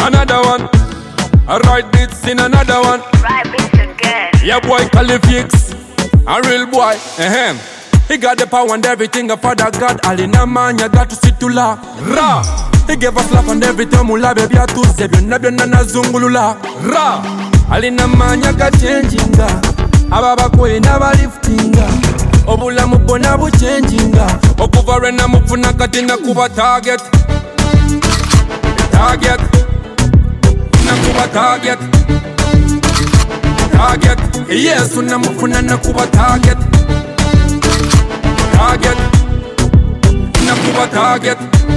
Another one. I write beats in another one. Right beats again. Yeah, boy, Califix. A real boy. He got the power and everything. A father God. Alina man, you got to sit to la. Ra. He gave us love and everything. Mula baby, I to save you. Nabiana na zungulula. Ra. Alina man, you got changing. Ababa kwe never lifting. Obula mupona bu changing. Okuvarena mupuna katina kuba target. Target. Nakuba target. Target. Yes, unamufuna nakuba target. Target. Nakuba target.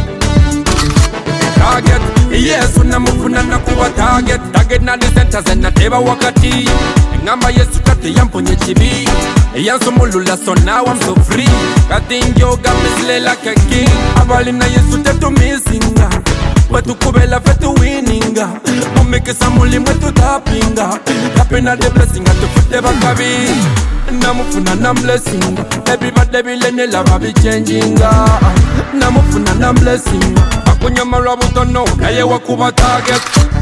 Target. Yes, unamufuna nakuba target. Target na the centers and nateba wakati. Ngamba yesu kate yamponye chibi. Yansumulula so now I'm so free. Kating yoga misle like a king. Abalina yesu tetu missing. Wetu kubela fetu winning. Umeke samuli mwetu tapinga. Tapina the blessing atu fute bakabi. Namufuna nam blessing. Everybody bilene lava be changing. Namufuna nam blessing. Akunya marabu tono. Kaye wakuba target.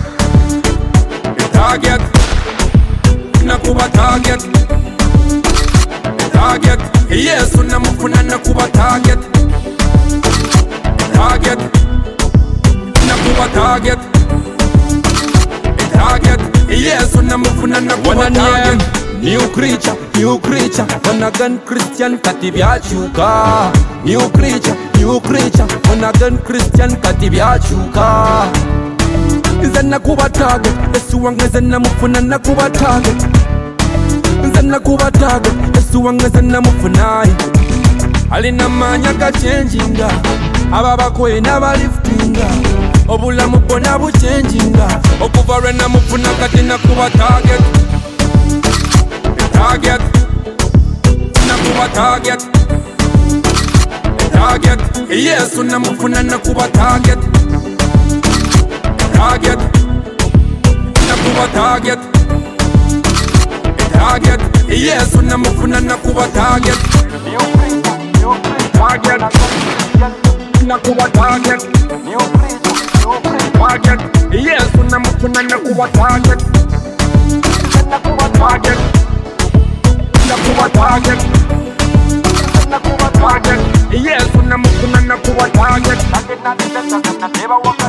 Target. Nakuba target. Target. Yes, unamufuna nakuba target. Target. Nakuba target. Target. Yes, unamufuna nakuba target. New creature, new creature. When again Christian katibia chuka. New creature, new creature. When again Christian katibia chuka. Zena kuba target. Esu wange zena mufuna nakuba target. Zena kuba target. Esu wange zena mufuna. Alina manya ka changing. Ababa kwe never lifting. Obula mupona bu changing. Okuvarena mufuna katina kuba target. Target. Nakuba target. Target. Yes, unamufuna nakuba target. Target. Nakuba target. Target. Yes, unamufuna nakuba target. Target. Nakuba target. Target. Yes, unamufuna nakuba target. Nakuba target. Nakuba target. Nakuba target. Yes, unamufuna nakuba target.